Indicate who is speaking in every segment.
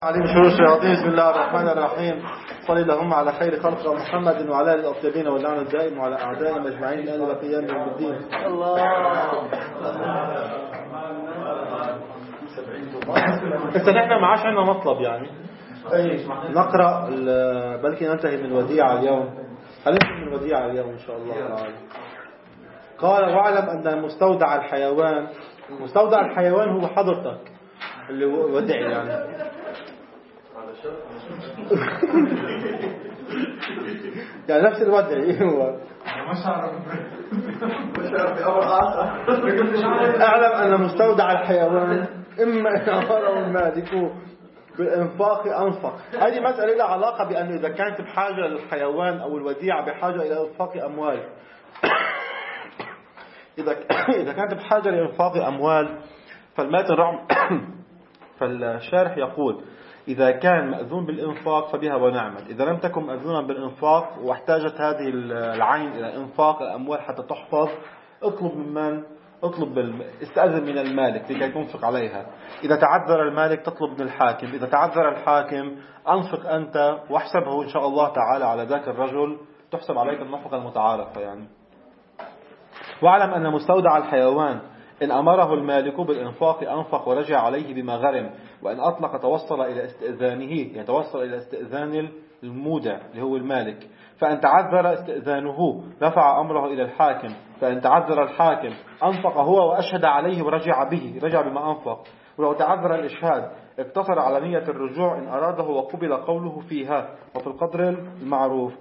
Speaker 1: عليم شرور الشياطين. بسم الله الرحمن الرحيم. صلى اللهم على خير خلق محمد وعلى اله الطيبين واللعن الدائم وعلى اعدائنا اجمعين الى قيام يوم الدين. هسه نحن ما عادش عندنا مطلب يعني نقرا بلكي ننتهي من الوديعه اليوم. هننتهي من الوديعه اليوم ان شاء الله تعالى. قال واعلم ان مستودع الحيوان، مستودع الحيوان هو حضرتك اللي ودع يعني يعني نفس الودع هو اعلم ان مستودع الحيوان اما امره المالك بالانفاق انفق. هذه مسألة لها علاقة بأنه إذا كانت بحاجة للحيوان أو الوديعة بحاجة إلى إنفاق أموال إذا كانت بحاجة لإنفاق أموال فالماتن رغم فالشارح يقول إذا كان مأذون بالإنفاق فبها ونعمت. إذا لم تكن مأذونا بالإنفاق واحتاجت هذه العين إلى إنفاق الأموال حتى تحفظ، اطلب من استأذن من المالك لكي تنفق عليها. إذا تعذر المالك تطلب من الحاكم. إذا تعذر الحاكم أنفق أنت واحسبه إن شاء الله تعالى على ذاك الرجل، تحسب عليك النفقة المتعارفة يعني. واعلم أن مستودع الحيوان إن أمره المالك بالإنفاق أنفق ورجع عليه بما غرم، وإن أطلق توصل إلى استئذانه، يعني توصل إلى استئذان المودع اللي هو المالك. فإن تعذر استئذانه رفع أمره إلى الحاكم. فإن تعذر الحاكم أنفق هو وأشهد عليه ورجع بما أنفق. ولو تعذر الإشهاد اقتصر على نية الرجوع إن أراده وقبل قوله فيها وفي القدر المعروف.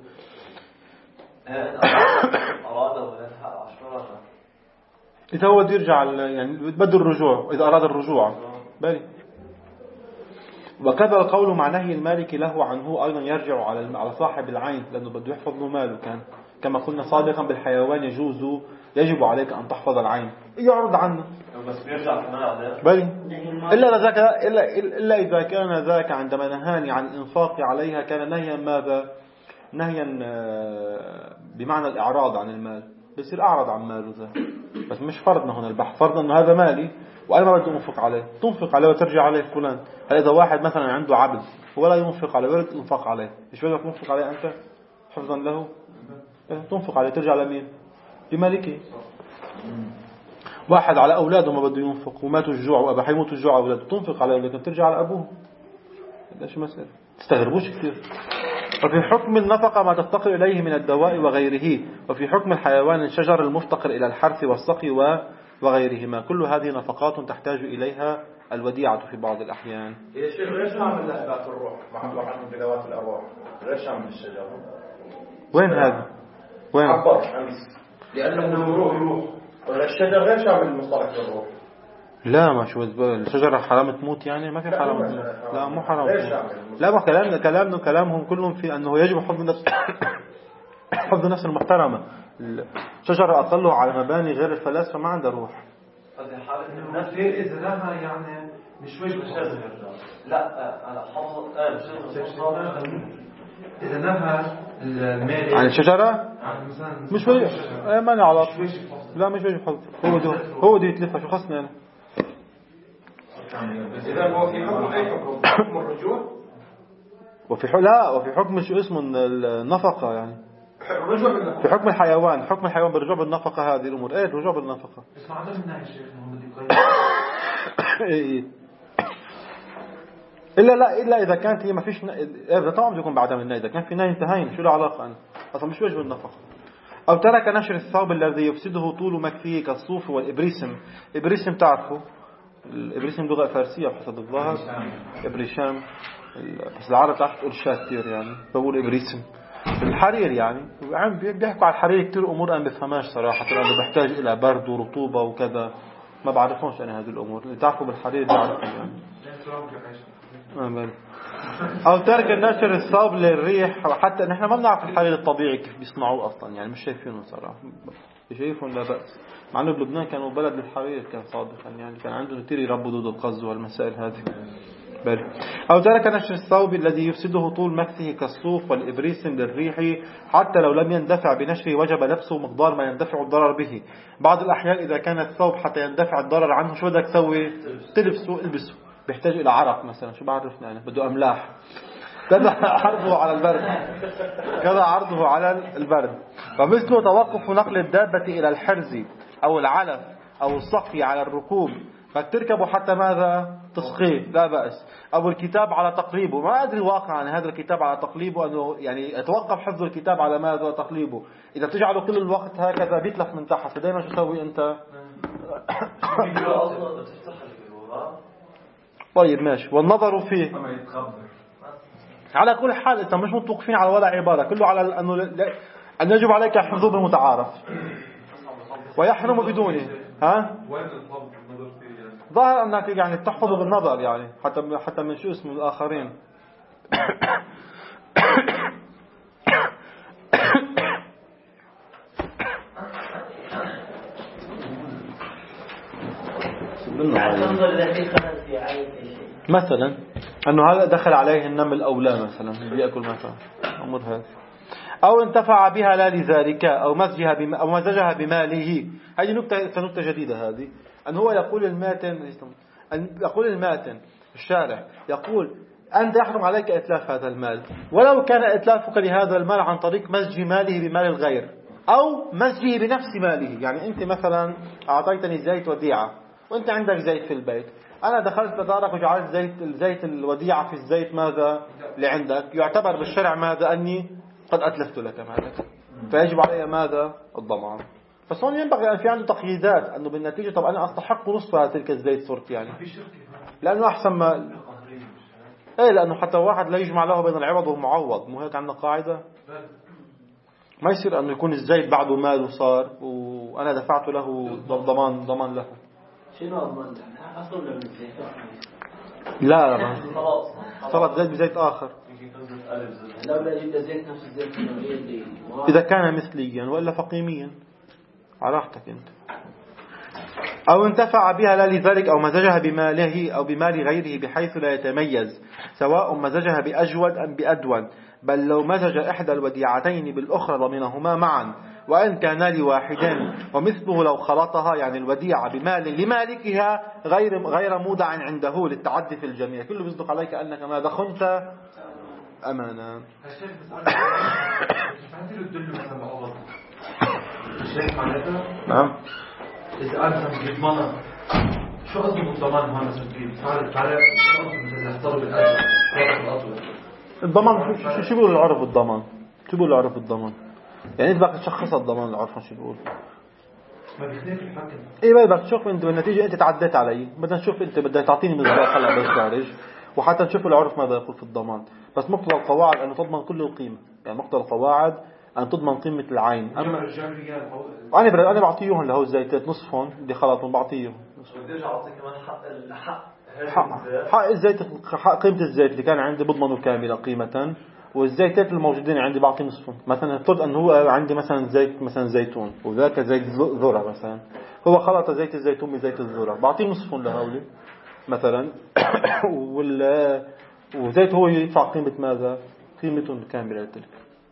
Speaker 1: إذا هو بده يرجع يعني بده الرجوع، إذا أراد الرجوع بالي. وكذا القول مع نهي المالك له عنه أيضا يرجع على صاحب العين، لأنه بده يحفظ له ماله. كان كما قلنا سابقا بالحيوان يجب عليك أن تحفظ العين، يعرض عنه
Speaker 2: بس بيرجع كمان عليه
Speaker 1: بالي. إلا إذا كان ذاك عندما نهاني عن الإنفاق عليها كان نهيا ماذا؟ نهيا بمعنى الإعراض عن المال، بيصير أعرض عن ماله ذا. بس مش فرضنا هنا البحث، فرضنا أنه هذا مالي وأنا ما بدي أنفق عليه، تنفق عليه وترجع عليه فلان. هل إذا واحد مثلا عنده عبد ولا ينفق عليه ولا تنفق عليه، إيش بدك تنفق عليه أنت حفظا له؟ تنفق عليه ترجع لمين؟ لمالكه. واحد على أولاده ما بده ينفق وماتوا الجوع وأبا حيموتوا الجوع أولاده، تنفق عليه لكن ترجع على أبوه. ليش مسألة تستغربوش كثير. وفي حكم النفقة ما تفتقر إليه من الدواء وغيره. وفي حكم الحيوان الشجر المفتقر إلى الحرث والسقي وغيرهما. كل هذه نفقات تحتاج إليها الوديعة في بعض الأحيان.
Speaker 2: يا شيخ ليش نعمل لعبات الروح مع واحد من ذوات الأرواح؟ ليش نعمل الشجر؟
Speaker 1: وين هذا؟ وين؟
Speaker 2: عبر أمس لأنه روح ولا الشجر غير شامل المصطلح للروح؟
Speaker 1: لا ما شو الشجرة حرام تموت يعني؟ ما في حرام تموت. لا مو حرام. لا ما كلامهم كلهم في أنه يجب حفظ نفس المحترمة. الشجرة أقله على مباني غير الفلاسفة ما عندها روح.
Speaker 2: غير إذا لها يعني مش وجه الشجر. لا أنا حفظ إذا لها المال
Speaker 1: عن الشجرة مش وجه ما له علاقة. لا مش وجه حفظ. هو دي يتلفها شو خصني أنا.
Speaker 2: إذا هو في حكم أي حكم الرجوع
Speaker 1: وفي حكم شو اسمه النفقة يعني في حكم الحيوان. حكم الحيوان بالرجوع بالنفقة. هذه الأمور إيه الرجوع بالنفقة.
Speaker 2: اسمع عندنا الشيخ محمد
Speaker 1: إيه إلا إذا كانت هي ما فيش إذا طبعا بيكون بعدها من إذا كان في نهي انتهينا شو له علاقة أنا أصلا مش وجه النفقة. أو ترك نشر الثوب الذي يفسده طول مكفيه كالصوف والإبريسم. إبريسم تعرفوا الإبريسم لغة فارسية بحسب الظاهر. إبريشام بس العرب تعرف تقول شات كتير يعني بقول إبريسم. الحرير يعني بيحكوا على الحرير كتير أمور أنا بفهماش صراحة، لأنه بحتاج إلى برد ورطوبة وكذا ما بعرفهمش أنا هذه الأمور. اللي تعرفوا بالحرير بعرفهم يعني. أو ترك النشر الصوب للريح. وحتى نحن ما بنعرف الحرير الطبيعي كيف بيصنعوه أصلا يعني مش شايفينه صراحة. شايفهم لا بأس. مع أنه بلبنان كانوا بلد للحرير كان سابقا يعني كان عندهم كتير يربوا دود القز والمسائل هذه. أو ترك نشر الثوب الذي يفسده طول مكسه كالصوف والإبريسم للريح حتى لو لم يندفع بنشره وجب لبسه مقدار ما يندفع الضرر به. بعض الأحيان إذا كان الثوب حتى يندفع الضرر عنه شو بدك تسوي؟ تلبسه البسه بيحتاج إلى عرق مثلا، شو بعرفنا أنا، بده أملاح، كذا عرضه على البرد، كذا عرضه على البرد. فمثل توقف نقل الدابة إلى الحرز أو العلف أو الصقي على الركوب، فتركب حتى ماذا تسقيه لا بأس، أو الكتاب على تقليبه. ما أدري واقعا هذا الكتاب على تقليبه أنه يعني يتوقف حفظ الكتاب على ماذا تقليبه. إذا تجعله كل الوقت هكذا بيتلف من تحت، فدائما شو تسوي أنت؟ طيب ماشي. والنظر فيه على كل حال أنت مش متوقفين على ولا عبارة، كله على أنه أن يجب عليك حفظه بالمتعارف ويحرم بدونه. ها؟ ظاهر أنك يعني تحفظه بالنظر يعني حتى من شو اسمه الآخرين. مثلا أنه هذا دخل عليه النمل أو لا مثلا بيأكل مثلا أمر هذا، أو انتفع بها لا لذلك، أو مزجها بماله. هذه نكتة جديدة هذه، أن هو يقول الماتن الشارع يقول أنت يحرم عليك إتلاف هذا المال، ولو كان إتلافك لهذا المال عن طريق مزج ماله بمال الغير أو مزجه بنفس ماله. يعني أنت مثلا أعطيتني زيت وديعة وأنت عندك زيت في البيت، أنا دخلت لدارك وجعلت زيت الوديعة في الزيت ماذا لعندك، يعتبر بالشرع ماذا أني قد أتلفت لك مالك، فيجب علي ماذا الضمان. فصون ينبغي أن في عنده تقييدات أنه بالنتيجة طب أنا أستحق نصف تلك الزيت صرت يعني، لأنه أحسن ما لأنه حتى واحد لا يجمع له بين العوض والمعوض. مو هيك عندنا قاعدة؟ ما يصير أنه يكون الزيت بعده ماله صار وأنا دفعت له ضمان له.
Speaker 3: شنو أضمن أصلا من الزيت؟
Speaker 1: لا صارت زيت بزيت آخر.
Speaker 3: لو لا جبت زيت نفس الزيت
Speaker 1: إذا كان مثليا وإلا فقيميا على راحتك أنت. أو انتفع بها لا لذلك، أو مزجها بماله أو بمال غيره بحيث لا يتميز، سواء مزجها بأجود أم بأدون، بل لو مزج إحدى الوديعتين بالأخرى ضمنهما معا وإن كان لواحدين، ومثله لو خلطها يعني الوديعة بمال لمالكها غير مودع عنده للتعدي في الجميع. كله بيصدق عليك أنك ما دخنت أمانا. نعم.
Speaker 2: إذا أنا مثلا ضمانة شو قصدي بالضمان هون مثلا تعرف شو قصدي مثلا احترم الأجر الأطول.
Speaker 1: الضمان شو بيقول العرف بالضمان؟ شو بيقول العرف بالضمان؟ يعني أنت بدك تشخص الضمان العرف شو بيقول؟
Speaker 2: ما بيختلف الحكم.
Speaker 1: إيه بدك تشوف أنت بالنتيجة أنت تعديت علي، بدنا نشوف أنت بدك تعطيني مصداق هلا بالخارج وحتى نشوف العرف ماذا يقول في الضمان. بس مقتضى القواعد أن تضمن كل القيمة، يعني مقتضى القواعد أن تضمن قيمة العين. أما أنا بعطيهم له الزيتات نصفهم بدي خلطهم بعطيهم.
Speaker 2: بديش أعطي كمان
Speaker 1: حق الزيت، حق قيمة الزيت اللي كان عندي بضمنه كاملة قيمة، والزيتات الموجودين عندي بعطي نصفهم. مثلا افترض أن هو عندي مثلا زيت مثلا زيتون وذاك زيت ذرة مثلا، هو خلط زيت الزيتون بزيت الذرة بعطيه نصفهم لهولي مثلا وزيت هو يدفع قيمة ماذا؟ قيمة كاملة لتلك.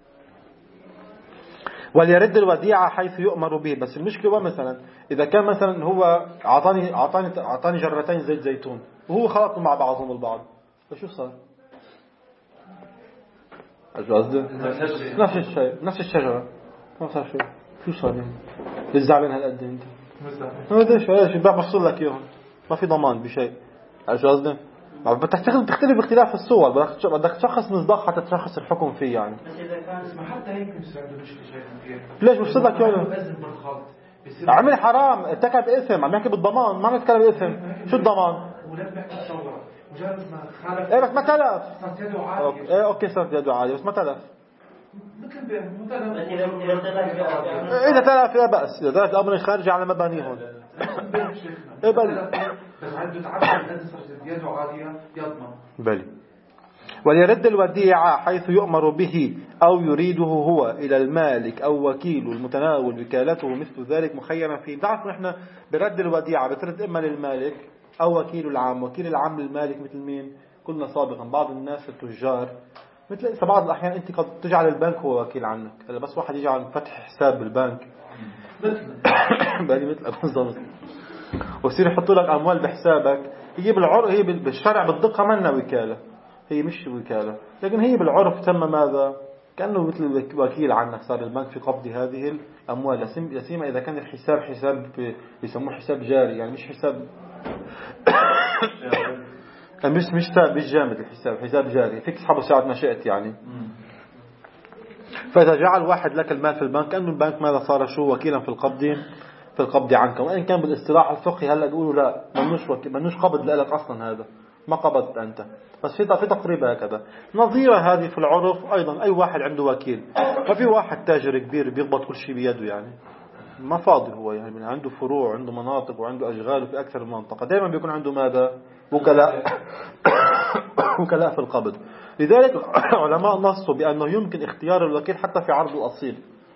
Speaker 1: وليرد الوديعة حيث يؤمر به. بس المشكلة مثلا إذا كان مثلا هو أعطاني جرتين زيت زيتون وهو خلطهم مع بعضهم البعض، فشو صار؟ نفس الشيء نفس الشجرة ما صار شيء. شو صار يعني؟ للزعلان هالقد انت؟ ما شو بحصل لك اياهم، ما في ضمان بشيء. شو قصدي؟ بتختلف باختلاف الصور، بدك تشخص مصداق حتى تشخص الحكم فيه يعني.
Speaker 2: بس إذا كان اسمه حتى هيك مش عنده مشكلة شايف فيه.
Speaker 1: ليش بفسد لك يعني؟ عمل حرام ارتكب إثم. عم يحكي بالضمان، ما نتكلم بالإثم. شو الضمان؟
Speaker 2: ولاد بيحكي تصور مجرد ما خالف.
Speaker 1: إيه بس ما تلف.
Speaker 2: صارت يده عادي.
Speaker 1: إيه أوكي صارت يده عادي بس ما تلف. إذا تلف لا بأس، إذا تلف الأمر خارجي على مبانيهم. إيه بل.
Speaker 2: بس عنده تعب الناس صارت يده عادية يضمن.
Speaker 1: بل. وليرد الوديعة حيث يؤمر به أو يريده هو إلى المالك أو وكيل المتناول وكالته مثل ذلك مخيرا فيه. تعرف نحن برد الوديعة بترد إما للمالك أو وكيل العام. وكيل العام للمالك مثل مين؟ قلنا سابقا بعض الناس التجار، مثل بعض الأحيان أنت قد تجعل البنك هو وكيل عنك. هذا بس واحد يجعل فتح حساب بالبنك مثل بالضبط ويصير يحط لك أموال بحسابك هي بالعرف، هي بالشرع بالدقة منا وكالة، هي مش وكالة، لكن هي بالعرف تم ماذا؟ كأنه مثل وكيل عنك، صار البنك في قبض هذه الأموال، لا سيما إذا كان الحساب حساب يسموه حساب جاري، يعني مش حساب مش جامد، الحساب حساب جاري فيك تسحبه ساعة ما شئت يعني. فإذا جعل واحد لك المال في البنك، كأنه البنك ماذا صار شو؟ وكيلا في القبض عنك. وإن كان بالاصطلاح الفقهي هلا بيقولوا لا، منوش قبض لك أصلا، هذا ما قبضت أنت، بس في تقريب هكذا. نظيرة هذه في العرف أيضا، أي واحد عنده وكيل، ما في واحد تاجر كبير بيقبض كل شيء بيده يعني، ما فاضي هو يعني، عنده فروع، عنده مناطق، وعنده أشغال في أكثر من منطقة، دائما بيكون عنده ماذا؟ وكلاء وكلاء في القبض. لذلك علماء نصوا بأنه يمكن اختيار الوكيل حتى في عرض الأصيل،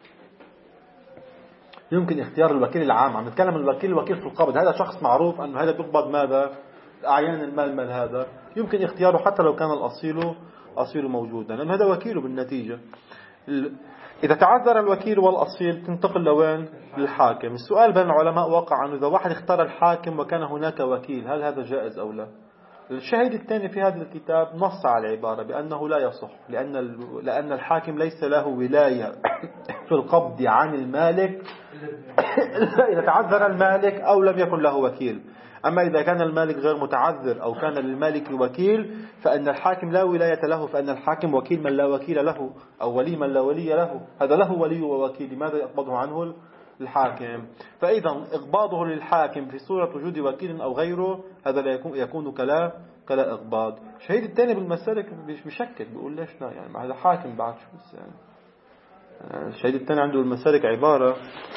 Speaker 1: يمكن اختيار الوكيل العام، عم نتكلم الوكيل في القبض، هذا شخص معروف أنه هذا بيقبض ماذا؟ أعيان المال هذا، يمكن اختياره حتى لو كان الأصيل موجودا، لأن هذا وكيله بالنتيجة. إذا تعذر الوكيل والأصيل تنتقل لوين؟ للحاكم. السؤال بين العلماء وقع عنه، إذا واحد اختار الحاكم وكان هناك وكيل، هل هذا جائز أو لا؟ الشاهد الثاني في هذا الكتاب نص على العبارة بأنه لا يصح، لأن الحاكم ليس له ولاية في القبض عن المالك إذا تعذر المالك أو لم يكن له وكيل. أما إذا كان المالك غير متعذر أو كان للمالك وكيل فإن الحاكم لا ولاية له، فإن الحاكم وكيل من لا وكيل له، أو ولي من لا ولي له، هذا له ولي ووكيل، لماذا يقبضه عنه الحاكم؟ فإذا إقباضه للحاكم في صورة وجود وكيل أو غيره هذا لا يكون كلا إقباض. الشهيد الثاني بالمسالك بشكل بيقول ليش لا يعني، هذا حاكم بعد شو بس يعني. الشهيد الثاني عنده المسالك عبارة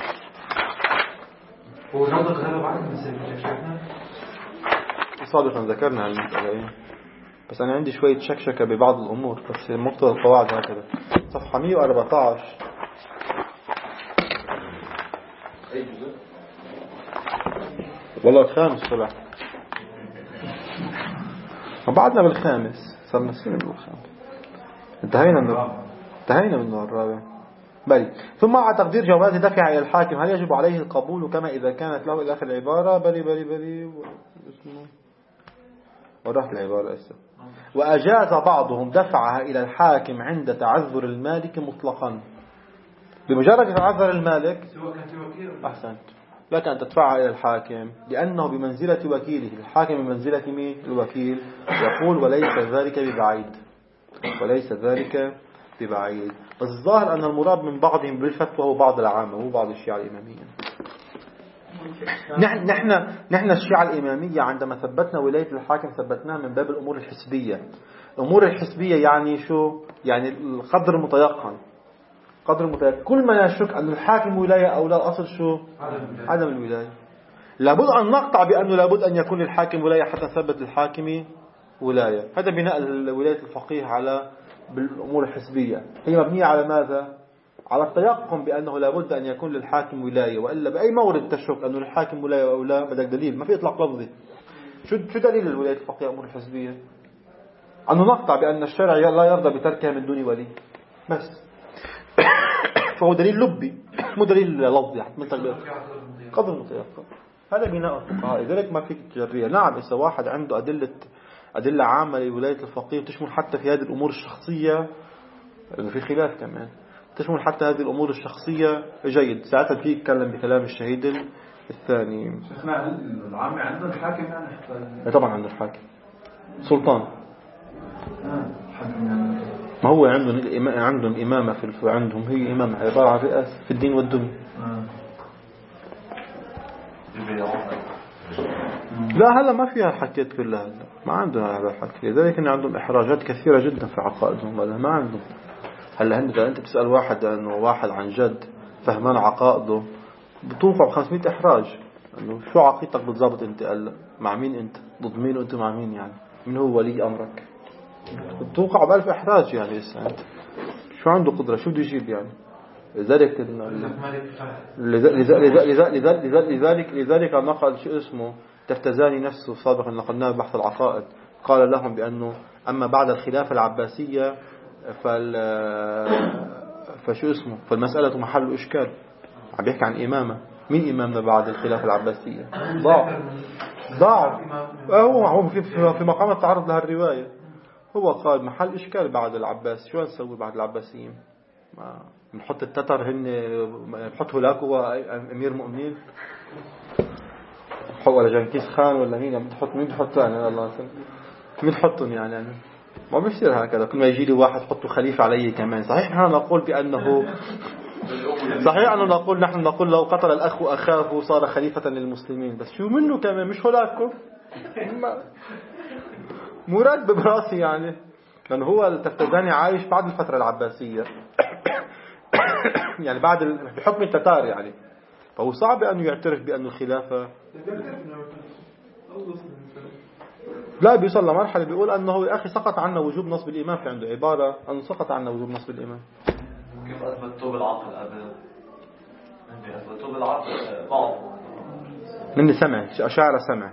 Speaker 2: هو نظر هذا بعد المسالك شفنا
Speaker 1: سابقا ذكرنا المسألة، بس أنا عندي شوية شكشكة ببعض الأمور، بس مقتضى القواعد هكذا. صفحة 114 والله الخامس طلع، وبعدنا بالخامس، صرنا سنة بالخامس، انتهينا منه الرابع. بل ثم مع تقدير جواز دفع إلى الحاكم، هل يجب عليه القبول كما إذا كانت له إلى آخر العبارة؟ بلي وراح العبارة أسف. وأجاز بعضهم دفعها إلى الحاكم عند تعذر المالك مطلقا، بمجرد تعذر المالك
Speaker 2: سواء كان في وكيل
Speaker 1: أحسنت لك أن تدفعها إلى الحاكم، لأنه بمنزلة وكيله، الحاكم بمنزلة مين؟ الوكيل. يقول وليس ذلك ببعيد. بس الظاهر أن المراد من بعضهم بالفتوى هو بعض العامة، مو بعض الشيعة الإمامية. نحن الشيعة الإمامية عندما ثبتنا ولاية الحاكم ثبتناها من باب الأمور الحسبية. الأمور الحسبية يعني شو؟ يعني القدر المتيقن، كل ما يشك أن الحاكم ولاية أو لا، أصل شو؟ عدم الولاية. لابد أن نقطع بأنه لابد أن يكون للحاكم ولاية حتى نثبت للحاكم ولاية. هذا بناء ولاية الفقيه على بالأمور الحسبية، هي مبنية على ماذا؟ على التيقن بأنه لابد أن يكون للحاكم ولاية، وإلا بأي مورد تشك أنه للحاكم ولاية أو لا بدك دليل، ما في إطلاق لفظي. شو دليل الولاية الفقهية أمور الحسبية؟ أنه نقطع بأن الشرع لا يرضى بتركها من دون ولي بس. فهو دليل لبي مو دليل لفظي قدر المتيقن. هذا بناء الفقهاء، لذلك ما فيك تجريها. نعم إذا واحد عنده أدلة عامة لولاية الفقيه تشمل حتى في هذه الأمور الشخصية، في خلاف كمان، تشمل حتى هذه الأمور الشخصية جيد، ساعتها فيه يتكلم بكلام الشهيد الثاني.
Speaker 2: شيخنا العامة عنده الحاكم يعني
Speaker 1: طبعا عنده الحاكم سلطان، ما هو عندهم إمامة عندهم هي إمامة عبارة عن رئاسة في الدين والدنيا. لا هذا ما فيها حكيت كلها، ما عندنا هذا الحكي، لذلك إن عندهم إحراجات كثيرة جدا في عقائدهم، هذا ما عندهم. هلا أنت بتسأل واحد أنه واحد عن جد فهمان عقائده بتوقع 500 إحراج، أنه شو عقيدتك بالضبط أنت؟ قال مع مين أنت؟ ضد مين وأنت مع مين يعني؟ من هو ولي أمرك؟ بتوقع ب1000 إحراج يعني. أنت شو عنده قدرة؟ شو بده يجيب يعني؟ لذلك نقل شيء اسمه تفتزاني نفسه سابقا نقلناه بحث العقائد، قال لهم بأنه أما بعد الخلافة العباسية فشو اسمه فالمسألة محل إشكال. عم بيحكي عن إمامة، مين إمامنا بعد الخلافة العباسية؟ ضاع. ضاع. هو في مقام التعرض لها الرواية. هو قال محل إشكال بعد العباس، شو نسوي بعد العباسيين؟ ما نحط التتر هن بحط هولاك هو أمير مؤمنين ولا جنكيز خان ولا مين بتحط يعني الله يسلم مين تحطهم يعني ما بيصير هكذا. كل ما يجي لي واحد حطه خليفة علي كمان. صحيح نحن نقول بأنه صحيح أنه نحن نقول لو قتل الأخ أخاه صار خليفة للمسلمين، بس شو منه كمان مش هولاكم مراد براسي يعني. لأن هو التفتزاني عايش بعد الفترة العباسية يعني بعد بحكم التتار يعني، فهو صعب أنه يعترف بأن الخلافة لا بيوصل لمرحلة بيقول أنه يا أخي سقط عنا وجوب نصب الإمام. في عنده عبارة أنه سقط عنا وجوب نصب الإمام.
Speaker 2: كيف أثبتوا بالعقل أبدا؟ أثبتوا بالعقل بعض
Speaker 1: من سمع أشعر سمع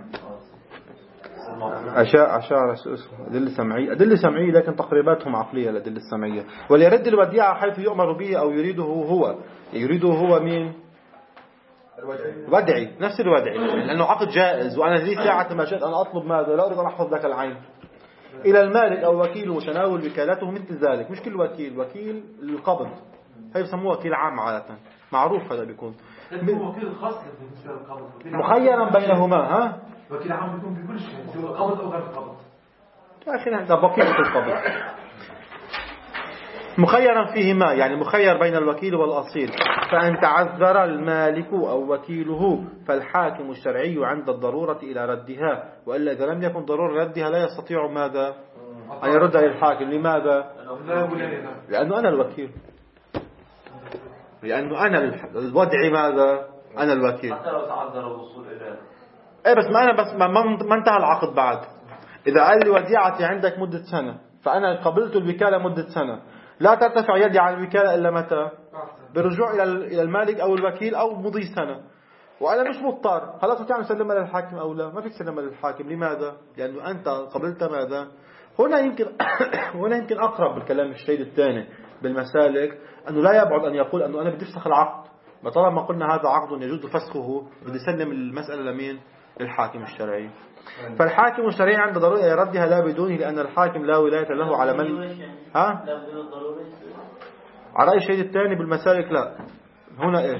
Speaker 1: أشعر أدلة سمعية لكن تقريباتهم عقلية الأدلة السمعية. وليرد الوديعة حيث يؤمر به أو يريده هو مين؟ الودعي نفس الودعي، لأنه عقد جائز. وأنا لي ساعة ما شئت أن أطلب ماذا لا أريد أن أحفظ لك العين إلى المالك أو وكيله وتناول وكالته مثل ذلك. مش كل وكيل القبض هي بسموه وكيل عام عادة معروف. هذا بيكون
Speaker 2: وكيل خاص بالنسبة للقبض
Speaker 1: مخيرا بينهما. ها
Speaker 2: وكيل عام بيكون بكل شيء سواء قبض أو غير قبض.
Speaker 1: يا أخي هذا بقية القبض مخيرا فيهما يعني مخير بين الوكيل والأصيل. فأن تعذر المالك أو وكيله فالحاكم الشرعي عند الضرورة إلى ردها، وإلا إذا لم يكن ضرورة ردها لا يستطيع ماذا أن يردها للحاكم. لماذا؟ لأنه أنا الوكيل، لأنه أنا الودعي ماذا؟ أنا الوكيل.
Speaker 3: حتى لو تعذر الوصول إليه
Speaker 1: إيه بس ما انتهى العقد بعد. إذا قال لي وديعتي عندك مدة سنة فأنا قبلت الوكالة مدة سنة، لا ترتفع يدي عن الوكالة إلا متى؟ بالرجوع إلى المالك أو الوكيل أو مضي سنة، وأنا مش مضطر خلاص تعمل سلمها للحاكم أو لا. ما فيك سلمها للحاكم. لماذا؟ لأنه أنت قبلت ماذا؟ هنا يمكن أقرب بالكلام الشيء الثاني بالمسالك أنه لا يبعد أن يقول أنه أنا بدي أفسخ العقد. ما طالما قلنا هذا عقد يجوز فسخه بدي سلم المسألة لمين؟ للحاكم الشرعي. فالحاكم الشرعي عند ضرورة يردها لا بدونه، لأن الحاكم لا ولاية له على من ها؟ على رأي الشيء الثاني بالمسالك لا. هنا إيه؟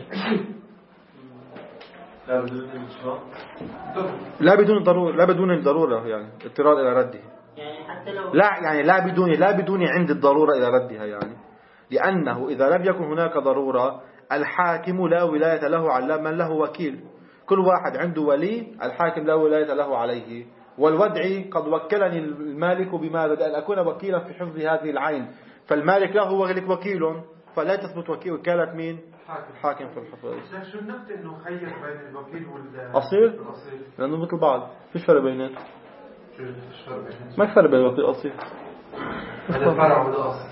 Speaker 1: لا بدون الضرورة يعني اضطرار إلى رده
Speaker 3: يعني حتى لو
Speaker 1: لا يعني لا بدون عند الضرورة إلى ردها يعني. لأنه إذا لم يكن هناك ضرورة الحاكم لا ولاية له على من له وكيل. كل واحد عنده ولي، الحاكم لا ولاية له عليه. والودعي قد وكلني المالك بماذا؟ بأن أكون وكيلا في حفظ هذه العين، فالمالك له وكيل، فلا تثبت وكالة مين؟ الحاكم في الحفظ.
Speaker 2: شو النقطة إنه خير بين الوكيل
Speaker 1: أصيل؟ لأنه مثل بعض. فيش فرق بينهم. ما فرق بين الوكيل والأصيل.
Speaker 2: هذا فرع ولا أصل؟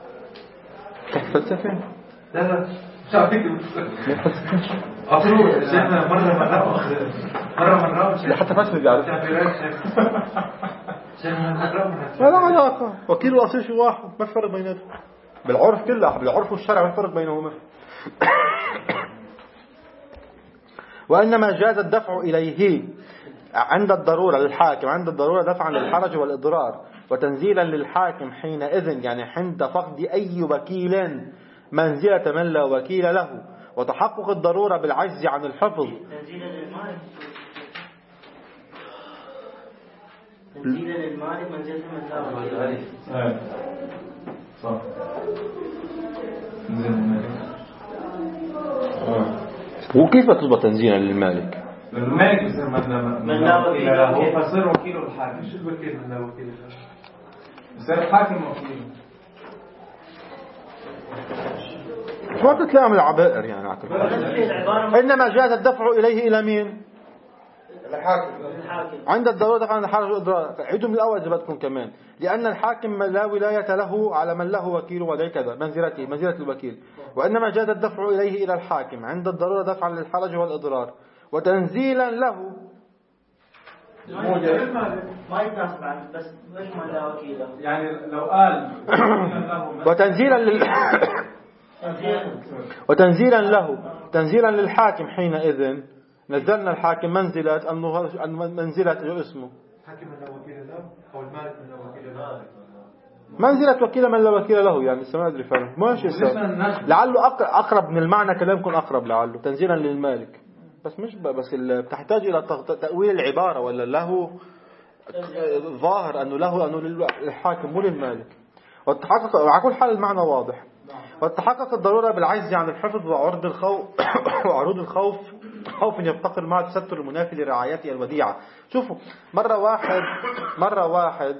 Speaker 1: فلسفة؟
Speaker 2: لا مش عارفك أطلوب شيخنا مرة
Speaker 1: حتى فلسفة بيعرف. لا علاقة. وكيل وأصيل شيء واحد. ما فرق بينهم بالعرف كله، بالعرف والشرع ما فرق بينهما. وإنما جاز الدفع إليه عند الضرورة للحاكم عند الضرورة دفعا للحرج والإضرار وتنزيلا للحاكم حينئذ يعني عند فقد أي وكيل منزلة من لا وكيل له وتحقق الضرورة بالعجز عن الحفظ.
Speaker 3: تنزيلا للمالك منزلة من لا وكيل له.
Speaker 2: صح.
Speaker 1: وكيف تضبط تنزيلا للمالك؟
Speaker 2: المالك يصير
Speaker 3: من لا وكيل له
Speaker 2: فصير وكيله الحاكم. شو الوكيل من لا وكيل له؟ يصير الحاكم وكيله.
Speaker 1: شو بتلاقي من العبائر يعني عكب. إنما جاز الدفع إليه إلى مين؟
Speaker 3: الحاكم
Speaker 1: عند الضرورة دفعا للحرج والإضرار. عيدوا من الأول إذا بدكم كمان. لأن الحاكم لا ولاية له على من له وكيل وذي كذا منزلة الوكيل. وإنما جاز الدفع إليه إلى الحاكم عند الضرورة دفعا للحرج والإضرار وتنزيلا له.
Speaker 3: ما يتناسب عنه بس مش من لا وكيل له.
Speaker 2: يعني لو قال
Speaker 1: وتنزيلا له تنزيلا للحاكم حينئذ نزلنا الحاكم منزلة منزلة اسمه
Speaker 2: حاكم من لا وكيل له أو المالك من لا وكيل له.
Speaker 1: منزلة وكيل من لا وكيل له، يعني ما أدري فعلا ماشي. لعله أقرب من المعنى، كلام يكون أقرب لعله تنزيلا للمالك، بس مش بس بتحتاج إلى تأويل العبارة، ولا له ظاهر أنه للحاكم مو للمالك. والتحقق على كل حال المعنى واضح. والتحقق الضرورة بالعجز عن الحفظ وعرض الخوف وعروض الخوف خوف يفتقر مع تستر المنافي لرعايته الوديعة. شوفوا مرة واحد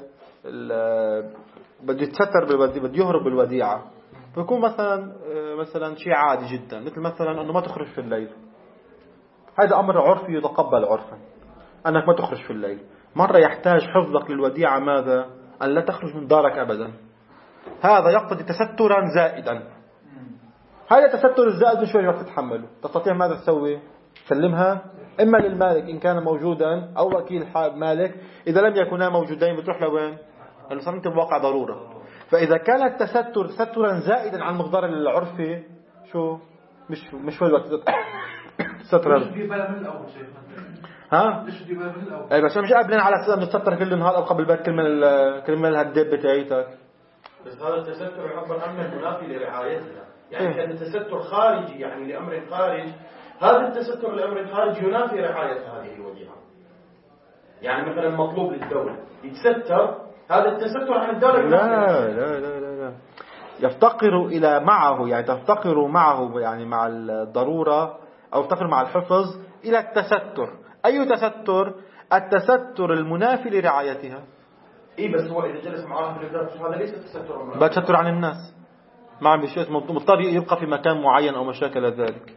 Speaker 1: بده يتستر بده يهرب بالوديعة، فيكون مثلا شيء عادي جدا، مثل مثلا انه ما تخرج في الليل. هذا امر عرفي يتقبل عرفا انك ما تخرج في الليل. مرة يحتاج حفظك للوديعة ماذا؟ ان لا تخرج من دارك ابدا. هذا يقتضي تسترا زائدا. هذا التستر الزائد شو وقت تتحمله؟ تستطيع ماذا تسوي؟ تسلمها اما للمالك ان كان موجودا او وكيل مالك. اذا لم يكونا موجودين بتروح لوين؟ لأنه صار أنت بواقع ضرورة. فإذا كان التستر تسترا زائدا عن مقدار العرفي، شو مش هو الوقت تستر.
Speaker 2: مش دي بقى من الأول شيء.
Speaker 1: ها؟
Speaker 2: مش دي بقى من الأول.
Speaker 1: أي بس مش قابلين على أساس إنه تستر كل نهار أو قبل بيت كلمة الهدب بتاعتك.
Speaker 4: بس هذا التستر يعبر عنه المنافي لرعايتها، يعني كان التستر خارجي يعني لأمر خارج. هذا التستر لأمر خارج ينافي رعاية هذه الوديعة. يعني مثلا مطلوب للدولة يتستر، هذا التستر عن الدولة.
Speaker 1: لا يفتقر إلى معه، يعني تفتقر معه يعني مع الضرورة أو يفتقر مع الحفظ إلى التستر. أي تستر؟ التستر المنافي لرعايتها.
Speaker 4: إيه بس هو إذا جلس معاه في الدرس هذا ليس تستر،
Speaker 1: بتستر عن الناس، ما عم بشيء مضطر يبقى في مكان معين أو مشاكل ذلك.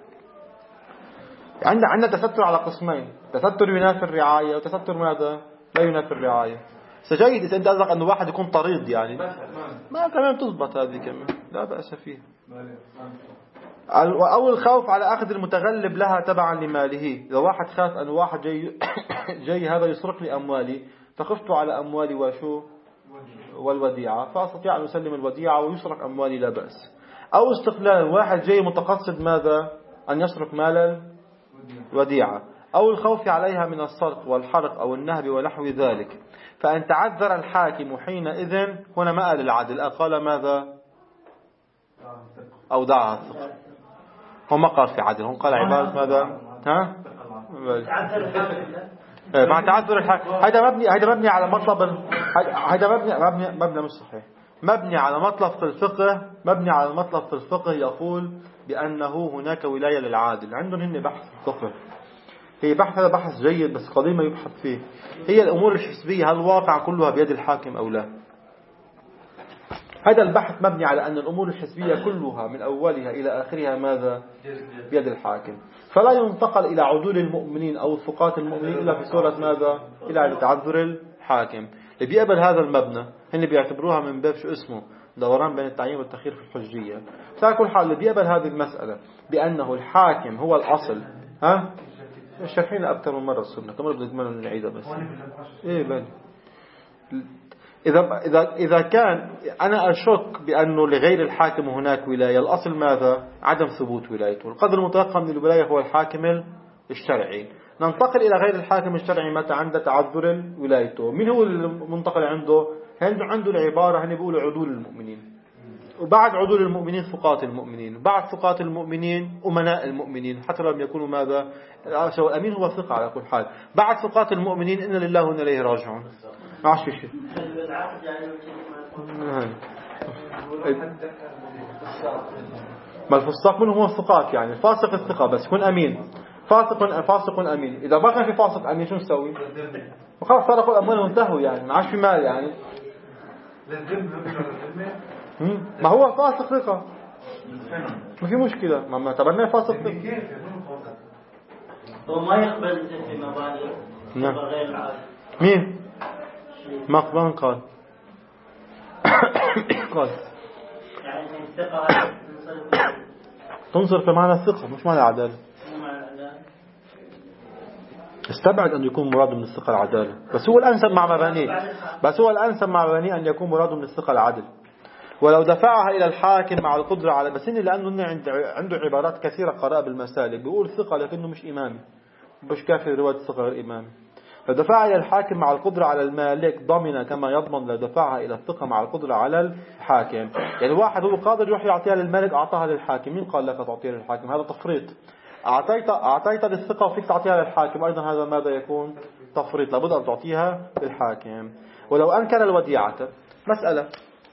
Speaker 1: عندنا تستر على قسمين، تستر ينافي الرعاية وتستر ماذا؟ لا ينافي الرعاية. سجيد إذا أنت قصدك أنه واحد يكون طريد يعني ما كمان تضبط هذه كمان، لا بأس فيها. أو الخوف على أخذ المتغلب لها تبعا لماله. إذا واحد خاف أن واحد جاي هذا يسرق لي أموالي، فخفت على أموالي وشو والوديعة، فأستطيع أن أسلم الوديعة ويسرق أموالي لا بأس. أو استقلال، واحد جاي متقصد ماذا؟ أن يسرق مال الوديعة. أو الخوف عليها من السرق والحرق أو النهب ونحو ذلك. فأن تعذر الحاكم حينئذ هنا ما قال العدل، قال ماذا؟ أو دعها الثقة. هو ما قال في عدل، هم قال عبارة ماذا؟ ها؟ مع تعذر الحاكم. هذا مبني على مطلب، هذا مبني مش صحيح، مبني على مطلب في الفقه يقول بأنه هناك ولاية للعادل. عندهم هن بحث فقه، هي هذا بحث جيد بس قضية ما يبحث فيه، هي الأمور الحسبية، هل الواقع كلها بيد الحاكم أو لا. هذا البحث مبني على أن الأمور الحسبية كلها من أولها إلى آخرها ماذا؟ بيد الحاكم. فلا ينتقل إلى عدول المؤمنين أو ثقات المؤمنين إلا في صورة ماذا؟ إلى تعذر الحاكم. اللي بيقبل هذا المبنى هن بيعتبروها من باب شو اسمه دوران بين التعيين والتخيير في الحجية. على كل حال اللي بيقبل هذه المسألة بأنه الحاكم هو الأصل، ها؟ شرحين أكثر من مرة السنة، كمان بدك منه نعيدها بس. إيه بل إذا كان أنا أشك بأنه لغير الحاكم هناك ولاية، الأصل ماذا؟ عدم ثبوت ولايته. القدر المتوقع من الولاية هو الحاكم الشرعي. ننتقل إلى غير الحاكم الشرعي متى؟ عند تعذر ولايته. من هو المنتقل عنده؟ عنده العبارة هنا بيقولوا عدول المؤمنين، وبعد عدول المؤمنين ثقات المؤمنين، وبعد ثقات المؤمنين أمناء المؤمنين حتى لم يكونوا ماذا؟ الأمين هو ثقة على كل حال. بعد ثقات المؤمنين إن لله وإنا إليه راجعون. ما عاش في شيء. ما الفساق منهم هو الثقات، يعني فاسق الثقة بس يكون أمين. فاسق أمين. إذا ما كان في فاسق أمين شو نسوي؟ وخلاص سرقوا الأموال وانتهوا، يعني ما عاش في مال يعني. ما هو فاسق ثقة ما في مشكلة، ما تبناه فاسق ثقة.
Speaker 3: هو ما يقبل في مبادئ غير العادل.
Speaker 1: مين؟ ما قال قال
Speaker 3: يعني الثقة
Speaker 1: تنصر في معنى الثقة مش معنى العدالة. استبعد أن يكون مراد من الثقة العدالة، بس هو الأنسب مع مبانيه أن يكون مراد من الثقة العدل. ولو دفعها إلى الحاكم مع القدرة على، بس إني لأنه عنده عبارات كثيرة قراء بالمسالك، بيقول ثقة لكنه مش إمامي، مش كافي رواية ثقة غير إمامي. فدفعها إلى الحاكم مع القدرة على المالك ضمن كما يضمن لو دفعها إلى الثقة مع القدرة على الحاكم. يعني واحد هو قادر يروح يعطيها للمالك، أعطاها للحاكم، مين قال لك تعطيها للحاكم؟ هذا تفريط. أعطيت للثقة وفيك تعطيها للحاكم، أيضا هذا ماذا يكون؟ تفريط، لابد أن تعطيها للحاكم. ولو أنكر الوديعة، مسألة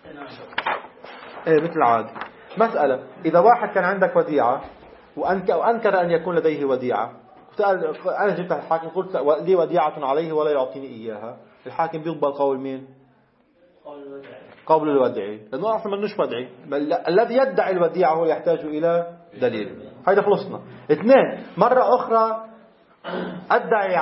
Speaker 1: مثل عادي، مسألة إذا واحد كان عندك وديعة وأنكر أن يكون لديه وديعة، أنا جبت الحاكم قلت لي وديعة عليه ولا يعطيني إياها، الحاكم بيقبل قول مين؟ قول الودعي، لأنه أصلا منوش ودعي، الذي يدعي الوديعة هو يحتاج إلى دليل. هيدا خلصنا. اثنين، مرة أخرى أدعي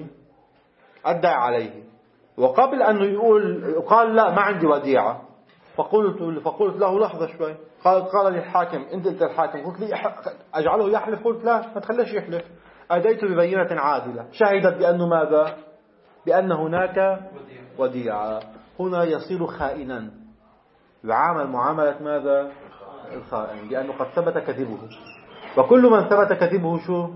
Speaker 1: عليه وقبل أنه قال لا ما عندي وديعة، فقلت له لحظة شوي، قال لي الحاكم، أنت قلت الحاكم، قلت لي أجعله يحلف، قلت لا ما تخليش يحلف، أديت ببينة عادلة شهدت بأنه ماذا؟ بأن هناك وديعة. هنا يصير خائنا، يعامل معاملة ماذا؟ الخائن، لأنه قد ثبت كذبه، وكل من ثبت كذبه شو؟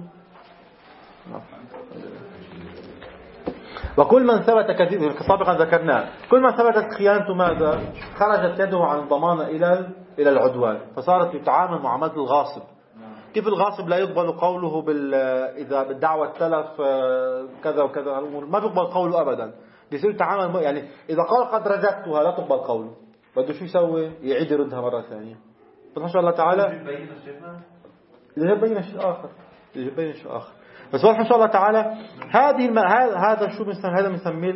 Speaker 1: وكل من ثبت كذبه سابقا ذكرناه، كل من ثبتت خيانته ماذا؟ خرجت يده عن الضمان إلى العدوان، فصارت يتعامل معاملة الغاصب. كيف الغاصب لا يقبل قوله إذا بالدعوة التلف كذا وكذا، ما بيقبل قوله أبدا، بيصير تعامل يعني إذا قال قد رجعتها لا تقبل قوله، بده شو يسوي؟ يعيد يردها مرة ثانية. فإن شاء الله تعالى يبين شيء آخر. بس واضح إن شاء الله تعالى هذا شو بنسميه؟ هذا بنسميه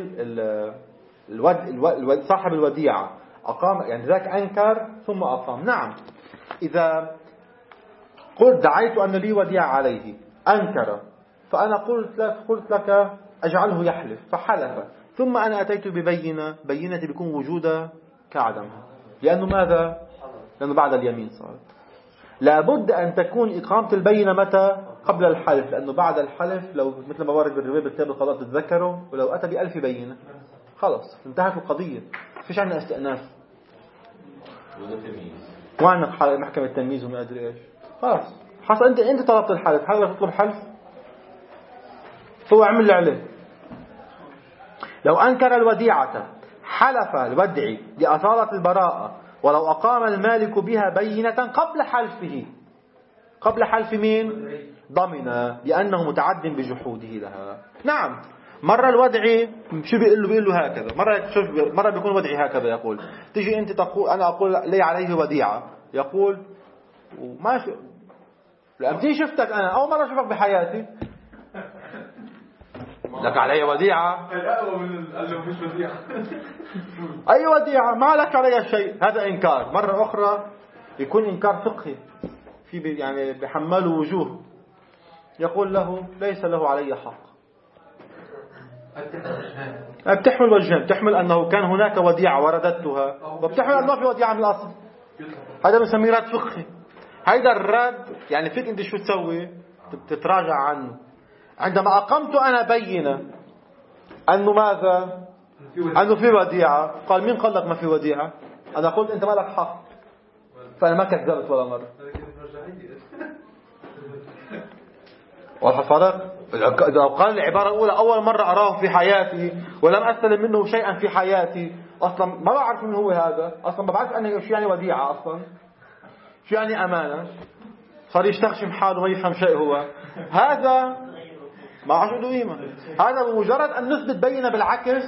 Speaker 1: صاحب الوديعة أقام، يعني ذاك أنكر ثم أقام. نعم، إذا قلت دعيت أن لي وديعة عليه أنكر، فأنا قلت لك أجعله يحلف، فحلف، ثم أنا أتيت بينة بيكون وجودها كعدمها، لأنه ماذا؟ لأنه بعد اليمين صارت. لابد أن تكون إقامة البينة متى؟ قبل الحلف، لأنه بعد الحلف لو مثل ما ورد بالرواية بالكتاب القضاء تتذكروا، ولو أتى ب1000 بينة خلاص انتهت القضية، فيش عندنا استئناف. وعندنا محكمة تمييز وما أدري إيش، خلاص حصل. أنت طلبت الحلف، هذا تطلب حلف، هو عمل اللي عليه. لو أنكر الوديعة حلف الودعي لأصالة البراءة، ولو أقام المالك بها بينة قبل حلفه، قبل حلف مين؟ ضمن، لأنه متعد بجحوده لها. نعم، مرة الودعي شو بيقول له هكذا، مرة بيكون ودعي هكذا يقول، تيجي أنت تقول أنا أقول لي عليه وديعة، يقول وما شو لأمتي شفتك أنا أول مرة أشوفك بحياتي، لك علي وديعة؟ أي وديعة؟ ما لك علي شيء، هذا إنكار. مرة أخرى يكون إنكار فقهي، في يعني بحمله وجوه، يقول له ليس له علي حق. بتحمل وجهين، بتحمل أنه كان هناك وديعة ورددتها، وبتحمل أنه في وديعة من الأصل. هذا بنسميه رد فقهي. هيدا الرد يعني فيك أنت شو تسوي؟ تتراجع عنه. عندما أقمت أنا بينة أنه ماذا؟ أنه في وديعة، قال مين قال لك ما في وديعة؟ أنا قلت أنت ما لك حق، فأنا ما كذبت ولا مرة. واضح الفرق؟ إذا قال العبارة الأولى أول مرة أراه في حياتي ولم أستلم منه شيئا في حياتي، أصلا ما بعرف من هو هذا، أصلا ما بعرف أنه شو يعني وديعة، أصلا شو يعني أمانة، صار يستخشم حاله ما يفهم شيء، هو هذا ما عاد له قيمة. هذا بمجرد أن نثبت بينة بالعكس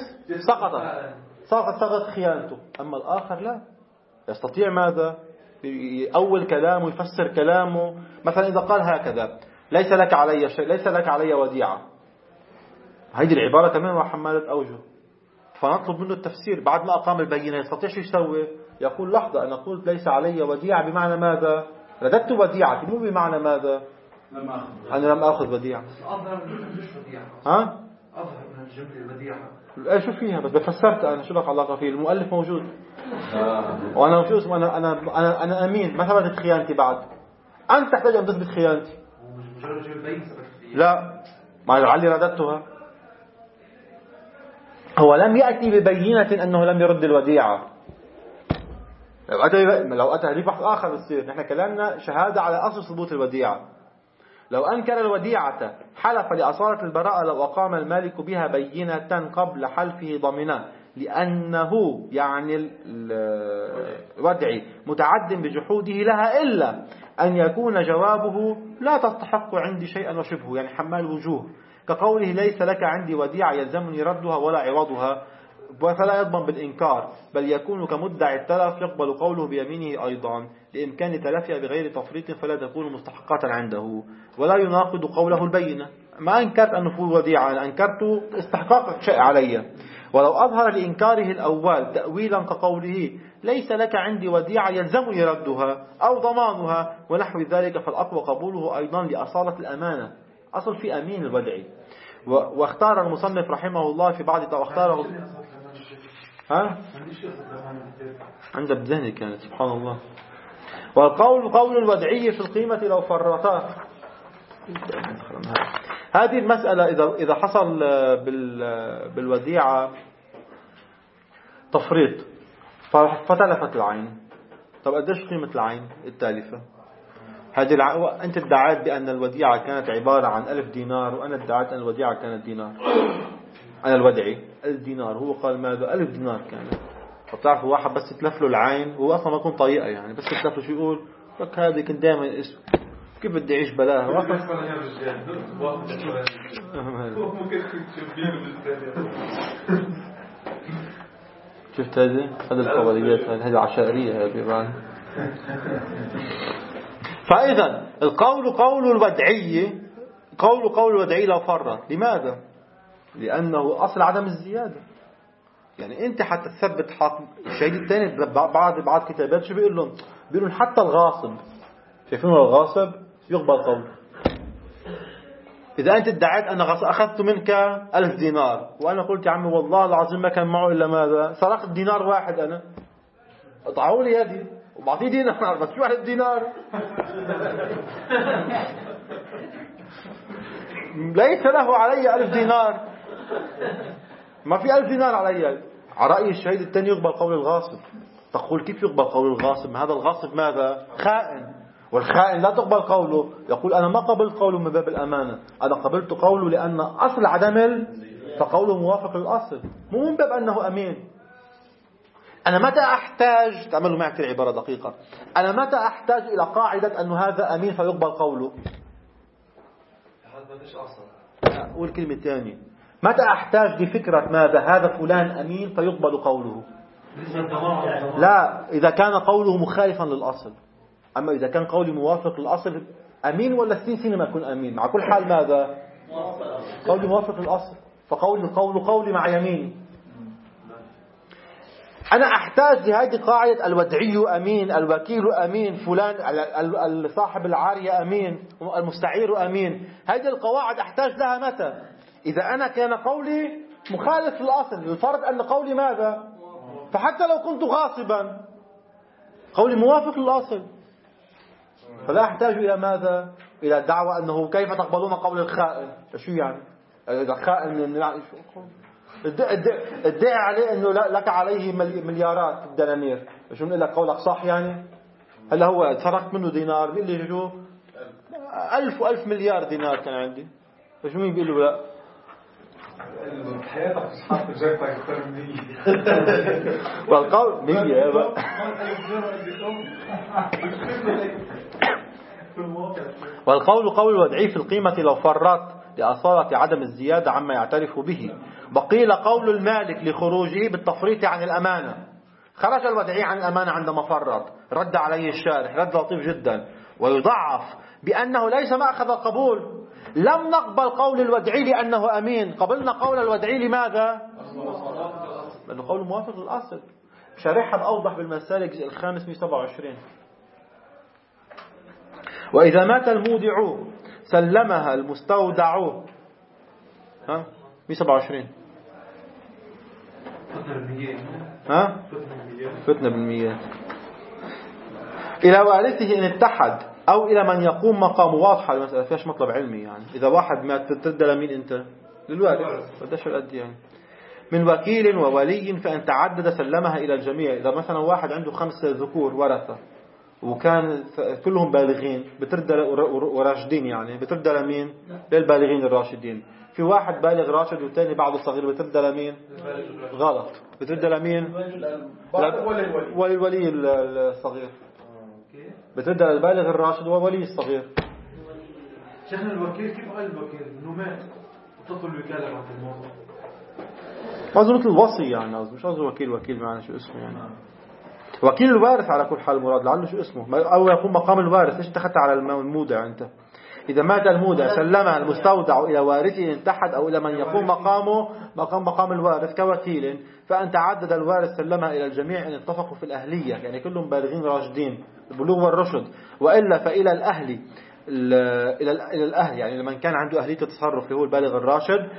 Speaker 1: سقطت خيانته. أما الآخر لا يستطيع ماذا؟ أول كلامه يفسر كلامه، مثلا إذا قال هكذا ليس لك علي شيء، ليس لك علي وديعة، هذه العبارة كمان وحمالة أوجه، فنطلب منه التفسير بعد ما أقام البينة. يستطيع شو يسوي؟ يقول لحظة، أنا قلت ليس علي وديعة بمعنى ماذا؟ رددت وديعتي، مو بمعنى ماذا؟ أنا لم أخذ وديعة.
Speaker 2: أظهر مش وديعة. ها؟ أظهر من الجملة الوديعة.
Speaker 1: إيش شو فيها؟ بس بفسرت أنا، شو لك علاقة فيه؟ المؤلف موجود. وأنا شو اسمه، أنا أمين، ما ثبتت خيانتي بعد. أنت تحتاج أن تثبت خيانتي. لا، ما لعلي رددتها. هو لم يأتي ببينة أنه لم يرد الوديعة، لو أتى لي بحث آخر بصير. نحن كلامنا شهادة على أصل ثبوت الوديعة. لو أنكر الوديعة حلف لأصالة البراءة لو أقام المالك بها بينة قبل حلفه ضمنه، لأنه يعني الودع متعد بجحوده لها، إلا أن يكون جوابه لا تستحق عندي شيئا وشبهه، يعني حمال وجوه، كقوله ليس لك عندي وديعة يلزمني ردها ولا عوضها، فلا يضمن بالإنكار، بل يكون كمدعي التلف يقبل قوله بيمينه أيضا لإمكان تلفها بغير تفريط، فلا تكون مستحقة عنده، ولا يناقض قوله البينة. ما أنكرت أنه في وديعة، أنا أنكرت استحقاق شيء علي. ولو أظهر لإنكاره الأول تأويلا كقوله ليس لك عندي وديعة يلزمني ردها أو ضمانها ونحو ذلك، فالأقوى قبوله أيضا لأصالة الأمانة، أصل في أمين الودع. واختار المصنف رحمه الله في بعض واختاره عند بذهني كانت سبحان الله. والقول قول الودعي في القيمة لو فرطاه. هذه المسألة إذا حصل بالوديعة تفريط فتلفت العين، طب قديش قيمة العين التالفة؟ أنت ادعيت بأن الوديعة كانت عبارة عن 1000 دينار، وأنا ادعيت أن الوديعة كانت دينار. أنا الودعي 1000 دينار، هو قال ماذا 1000 دينار كانت. فتعرفوا واحد بس تلف له العين، هو أصلا ما يكون طريقة يعني، بس تلف له شو يقول لك هذه كنت دائما اسم كيف بدي أعيش بلاها. شفت هذه القبليات، هذه العشائرية هذه بعد. فإذا القول قول الودعي، قول الودعي لو فرط. لماذا؟ لأنه أصل عدم الزيادة. يعني أنت حتى تثبت حق الشيء الثاني بعض كتابات شو بيقول لهم؟ بيقولون حتى الغاصب، شايفين الغاصب يقبل قول. إذا أنت ادعيت أن أخذت منك 1000 دينار، وأنا قلت يا عمي والله العظيم ما كان معه إلا ماذا؟ سرقت دينار واحد، أنا اطعوا لي يدي وبعطيه دينار، بس شو 1000 دينار؟ ليس له علي 1000 دينار، ما في 1000 دينار علي. على رأي الشهيد الثاني يقبل قول الغاصب. تقول كيف يقبل قول الغاصب؟ هذا الغاصب ماذا؟ خائن، والخائن لا تقبل قوله. يقول أنا ما قبلت قوله من باب الأمانة، أنا قبلت قوله لأن أصل عدم فقوله موافق للأصل، مو من باب أنه أمين. أنا متى أحتاج، تعملوا معي كثير عبارة دقيقة، أنا متى أحتاج إلى قاعدة أنه هذا أمين فيقبل قوله؟ أقول كلمة ثانية، متى أحتاج لفكرة ماذا هذا فلان أمين فيقبل قوله؟ لا، إذا كان قوله مخالفا للأصل. أما إذا كان قولي موافق للأصل، أمين ولا سين ما يكون أمين، مع كل حال ماذا؟ قولي موافق للأصل، فقولي قولي مع يميني. أنا أحتاج لهذه قاعدة الودعي أمين، الوكيل أمين، فلان صاحب العارية أمين، المستعير أمين. هذه القواعد أحتاج لها متى؟ إذا أنا كان قولي مخالف للأصل، الفرض أن قولي ماذا؟ فحتى لو كنت غاصبا قولي موافق للأصل، فلا أحتاج إلى ماذا؟ إلى دعوة أنه كيف تقبلون قول الخائن. شو يعني؟ إذا خائن ادعي عليه أنه لك عليه مليارات الدنانير، شو نقول لك قولك صح يعني؟ هلا هو سرقت منه دينار، بيقول لي شو 1000 مليار دينار كان عندي، فشو مين بيقول له لا؟
Speaker 2: حياتك أصحاب جايبك أكثر من 100.
Speaker 1: والقول 100 بقى. والقول قول الودعي في القيمة لو فرط لأصالة عدم الزيادة عما يعترف به. وقيل قول المالك لخروجه بالتفريط عن الأمانة. خرج الودعي عن الأمانة عندما فرط، رد عليه الشارح رد لطيف جدا، ويضعف بأنه ليس مأخذ القبول. لم نقبل قول الودعي لأنه أمين، قبلنا قول الودعي لماذا؟ لأنه قول موافق للأصل. شارحها بأوضح بالمسالك الجزء 5 127. وإذا مات المودع سلمها المستودع 127 فتنة بالميات إلى وارثه إن اتحد أو إلى من يقوم مقام. واضحة المسألة فيهاش مطلب علمي يعني. إذا واحد مات تتدى لمين أنت؟ للوارث، بداش الأد يعني. من وكيل وولي فإن تعدد سلمها إلى الجميع. إذا مثلا واحد عنده 5 ذكور ورثة وكان كلهم بالغين بترد وراشدين، يعني بترد لمين؟ للبالغين الراشدين. في واحد بالغ راشد والثاني بعضه صغير بترد لمين؟ غلط، بترد لمين؟ وللولي الصغير، بترد للبالغ الراشد وولي الصغير.
Speaker 2: شيخنا الوكيل كيف قال الوكيل انه مات وتدخل الوكاله بعد الموضوع؟
Speaker 1: قصده مثل الوصي يعني، مش قصده وكيل معنا شو اسمه يعني. وكيل الوارث على كل حال مراد، لعله شو اسمه او يقوم مقام الوارث. ليش اتخذت على المودع انت؟ إذا مات المودع سلمها المستودع إلى وارثه انتحد أو إلى من يقوم مقامه مقام الوارث كوكيل، فأن تعدد الوارث سلمها إلى الجميع إن اتفقوا في الأهلية، يعني كلهم بالغين راشدين البلوغ والرشد، وإلا فإلى الأهل إلى الأهل يعني لمن كان عنده أهلية التصرف اللي هو البالغ الراشد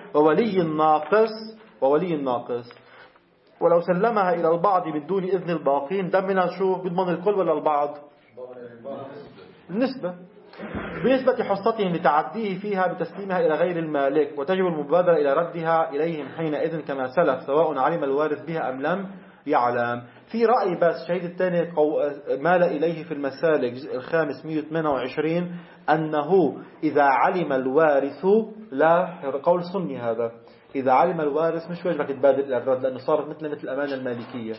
Speaker 1: وولي الناقص. ولو سلمها إلى البعض بدون إذن الباقين دمنا شو بيضمن الكل ولا البعض؟ النسبة بنسبة حصتهم لتعديه فيها بتسليمها إلى غير المالك، وتجب المبادرة إلى ردها إليهم حينئذ كما سلف سواء علم الوارث بها أم لم يعلم. في رأي بس الشهيد الثاني مال إليه في المسالك الجزء الخامس 128 أنه إذا علم الوارث، لا قول سني هذا، إذا علم الوارث مش واجبك تبادر إلى الرد لأنه صارت مثل الأمانة المالكية.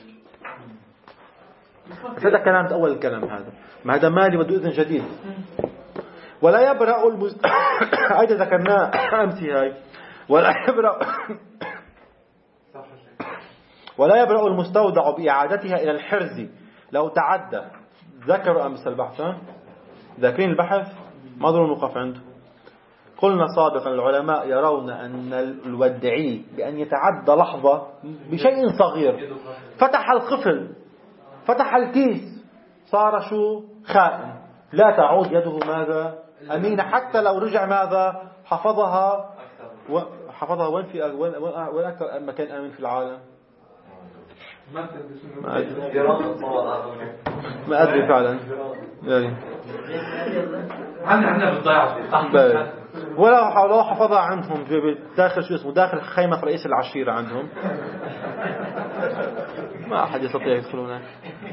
Speaker 1: هذا كلام أول الكلام، هذا هذا مالي بده إذن جديد. ولا يبرأ أيضا ذكرناه أمسي هاي. ولا يبرأ المستودع بإعادتها إلى الحرز لو تعدى. ذكروا أمس البحث، ذاكرين البحث ما ضروري نوقف عنده. قلنا سابقا العلماء يرون أن الودعي بأن يتعدى لحظة بشيء صغير، فتح القفل فتح الكيس صار شو خائن، لا تعود يده ماذا أمينة، حتى لو رجع ماذا حفظها وين في وين أكثر مكان آمن في العالم؟ ما أدري فعلا يعني.
Speaker 2: عنا بالضياع
Speaker 1: ولو حفظها عندهم داخل شو اسمه داخل خيمة رئيس العشيرة عندهم ما أحد يستطيع يدخلونه.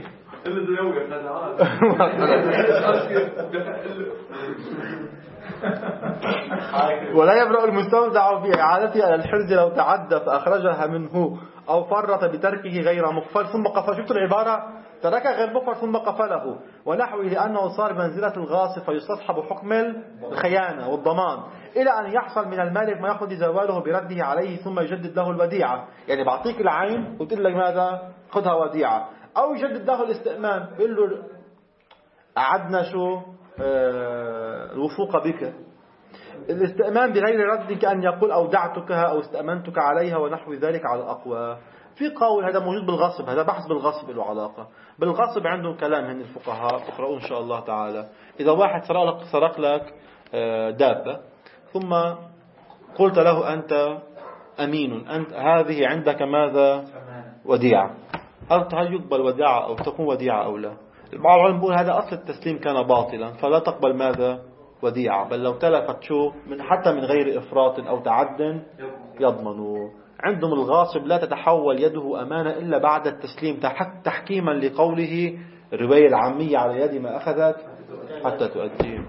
Speaker 1: ولا يبرأ المستودع بإعادتها على الحرز لو تعدى فأخرجها منه أو فرط بتركه غير مقفل ثم قفل. شفتوا العبارة؟ تركه غير مقفل ثم قفله ونحوه، لأنه صار منزلة الغاصب فيستصحب حكم الخيانة والضمان إلى أن يحصل من المالك ما يأخذ زواله برده عليه ثم يجدد له الوديعة. يعني بعطيك العين وتقول لك ماذا خذها وديعة، أو يجدد له الاستئمان بيقول له أعدنا شو الوثوق بك. الاستئمان بغير رد كأن يقول أودعتكها أو استأمنتك عليها ونحو ذلك على الأقوى. في قول هذا موجود بالغصب، هذا بحث بالغصب له علاقة. بالغصب عندهم كلام هن الفقهاء تقرؤون إن شاء الله تعالى. إذا واحد سرق لك دابة ثم قلت له أنت أمين، أنت هذه عندك ماذا وديعة، هل يقبل وديعة أو تكون وديعة أو لا؟ بعض العلماء يقول هذا أصل التسليم كان باطلا فلا تقبل ماذا وديعة، بل لو تلفت شو حتى من غير إفراط أو تعد يضمنوا. عندهم الغاصب لا تتحول يده أمانة إلا بعد التسليم تحكيما لقوله الرواية العامية على يد ما أخذت حتى تؤديه.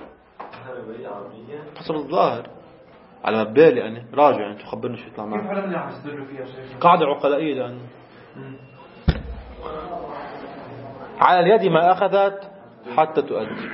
Speaker 1: حسب الظاهر على مبالي يعني راجع أنت خبرني شو يطلع معك. قاعدة عقلائية لأنه على اليد ما أخذت حتى تؤدي،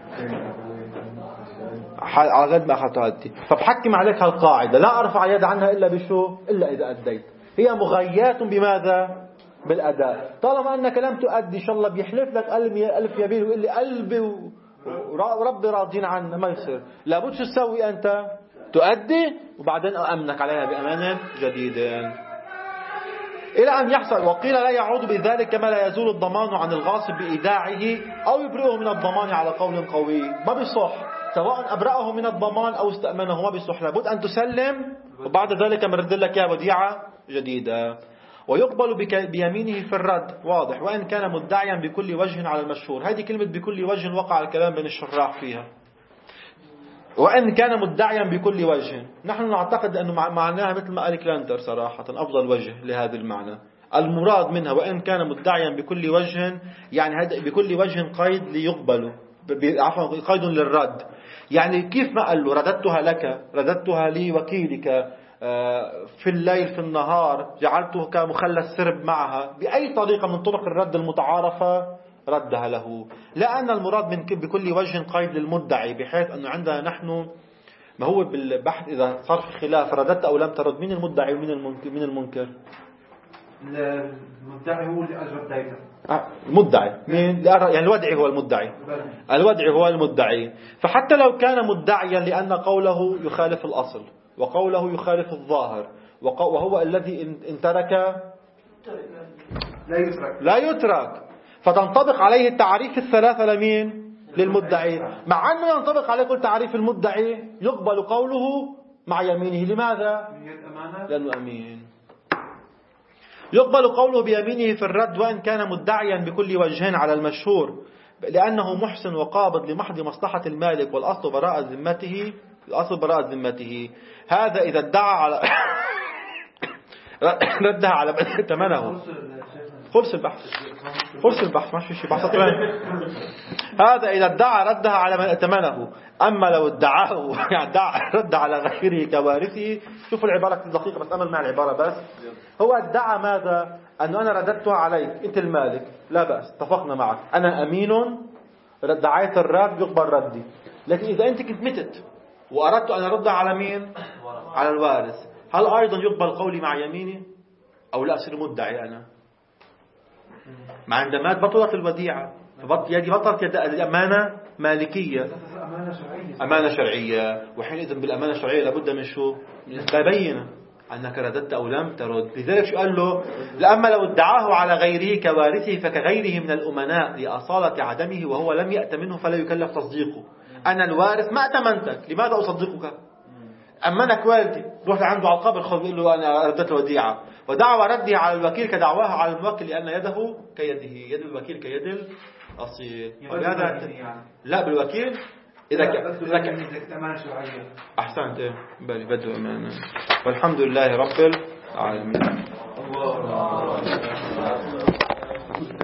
Speaker 1: على قد ما أخذت تؤدي. فبحكم عليك هالقاعدة لا أرفع يد عنها إلا بشو إلا إذا أديت. هي مغيات بماذا بالأداء. طالما أنك لم تؤدي إن شاء الله بيحلف لك ألف يمين ويقول لي قلبي وربي راضين عنه، ما يصير. لابد شو تسوي أنت تؤدي وبعدين أأمنك عليها بأمان جديد إلى أن يحصل. وقيل لا يعود بذلك كما لا يزول الضمان عن الغاصب بإيداعه أو يبرئه من الضمان على قول قوي. ما بيصح سواء أبرأه من الضمان أو استأمنه، ما بيصح. لابد أن تسلم وبعد ذلك مرد لك يا وديعة جديدة. ويقبل بيمينه في الرد واضح وإن كان مدعيا بكل وجه على المشهور. هذه كلمة بكل وجه وقع الكلام بين الشراح فيها. وإن كان مدعيا بكل وجه. نحن نعتقد أنه معناها مثل ما قال كلانتر صراحة أفضل وجه لهذا المعنى. المراد منها وإن كان مدعيا بكل وجه، يعني بكل وجه قيد ليقبل، عفوا قيد للرد. يعني كيف ما قال له رددتها لك، رددتها لي وكيلك في الليل في النهار، جعلته كمخلى السرب معها، بأي طريقة من طرق الرد المتعارفة ردها له. لأن المراد من بكل وجه قيد للمدعي، بحيث أنه عندنا نحن ما هو بالبحث إذا صار في خلاف رددت أو لم ترد، مين المدعي ومين المنكر؟
Speaker 2: المدعي هو اللي أجرى الدايرة.
Speaker 1: المدعي مين؟ يعني الودعي هو المدعي، الودعي هو المدعي. فحتى لو كان مدعيا لأن قوله يخالف الأصل وقوله يخالف الظاهر وهو الذي إن ترك لا يترك، فتنطبق عليه التعريف الثلاثة لمين؟ للمدعي. مع أنه ينطبق عليه كل تعريف المدعي يقبل قوله مع يمينه. لماذا؟ لأنه أمين. يقبل قوله بيمينه في الرد وإن كان مدعيا بكل وجهين على المشهور، لأنه محسن وقابض لمحض مصلحة المالك، والأصل براءة ذمته، الأصل براءة ذمته. هذا إذا ادعى على ردها على من ثمنه. خلص البحث ما في شيء بحث. هذا إذا ادعى ردها على من ائتمنه. أما لو ادعاه يعني رد على غيره كوارثه، شوفوا العبارة الدقيقة بس، أمل مع العبارة بس. هو ادعى ماذا؟ أنه أنا رددتها عليك أنت المالك، لا بأس، اتفقنا معك، أنا أمين، دعيت الرد يقبل ردي. لكن إذا أنت كنت متت وأردت أن أرد على مين؟ على الوارث، هل أيضا يقبل قولي مع يميني أو لا أصير مدعي أنا؟ مع عندما بطلت الوديعة، يدي بطلت يد أمانة مالكية، أمانة شرعية. وحينئذ بالأمانة الشرعية لابد من شو؟ من إثبات بينة أنك رددت أو لم ترد. لذلك شو قال له؟ لأما لو ادعاه على غيره كوارثه فكغيره من الأمناء لأصالة عدمه وهو لم يأتمنه فلا يكلف تصديقه. أنا الوارث ما أتمنتك، لماذا أصدقك؟ أمنك والدي، روح عنده على القبر خذ له أنا ردت الوديعة. ودعوى رده على الوكيل كدعواها على الموكل، لأن يده كيده، يد الوكيل كيد الأصيل. لا بالوكيل إذا كان أحسنت بل بدو أمانة. والحمد لله رب العالمين.